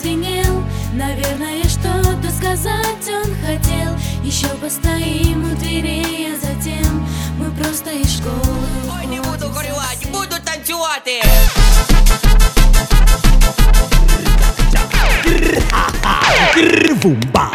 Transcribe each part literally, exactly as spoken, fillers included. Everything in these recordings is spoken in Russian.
прозвенел. Наверное, что-то сказать он хотел. Еще постоим у дверей, а затем мы просто из школы. Ой, не буду горювати, буду танцювати. Вумба.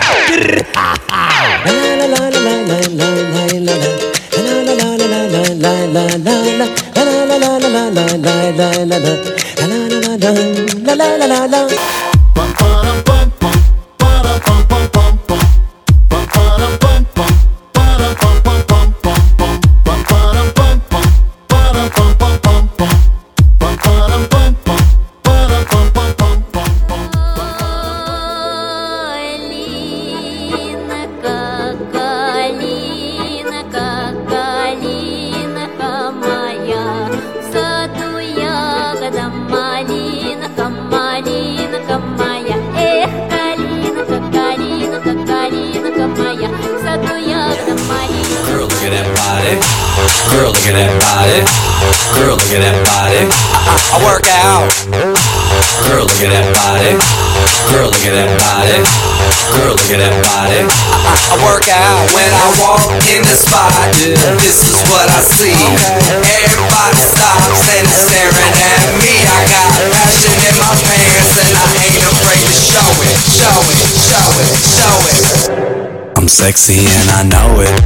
Girl, look at that body. Girl, look at that body. I, I, I work out. Girl, look at that body. Girl, look at that body. Girl, look at that body. I, I, I work out when I walk in the spot. This is what I see. Everybody stops and is staring at me. I got passion in my pants and I ain't afraid to show it, show it, show it, show it. I'm sexy and I know it.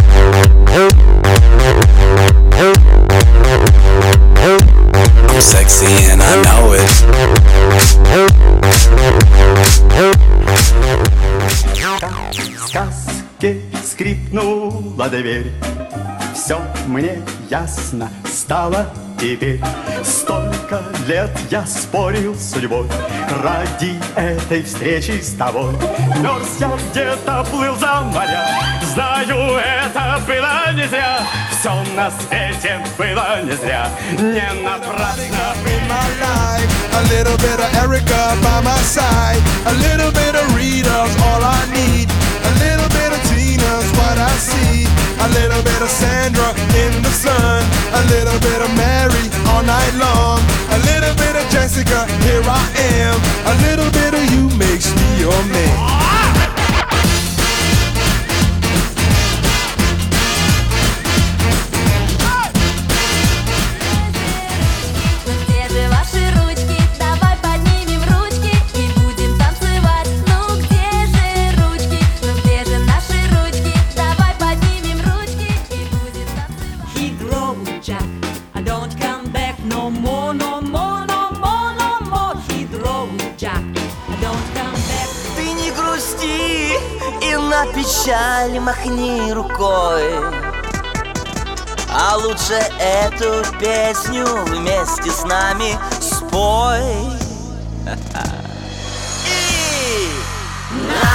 I'm sexy and I know it. В сказке скрипнула дверь. Все мне ясно стало теперь. Столько лет я спорил с судьбой ради этой встречи с тобой. Мерз я где-то, плыл за моря. Знаю, это было не зря. Все на свете было не зря. Не напрасно. A little bit of Erica by my side. A little bit of Rita's all I need. A little bit of Tina's what I see. A little bit of Sandra in the sun. A little bit of Mary all night long. A little bit of Jessica, here I am. A little bit of you makes me your man. На печаль махни рукой, а лучше эту песню вместе с нами спой. И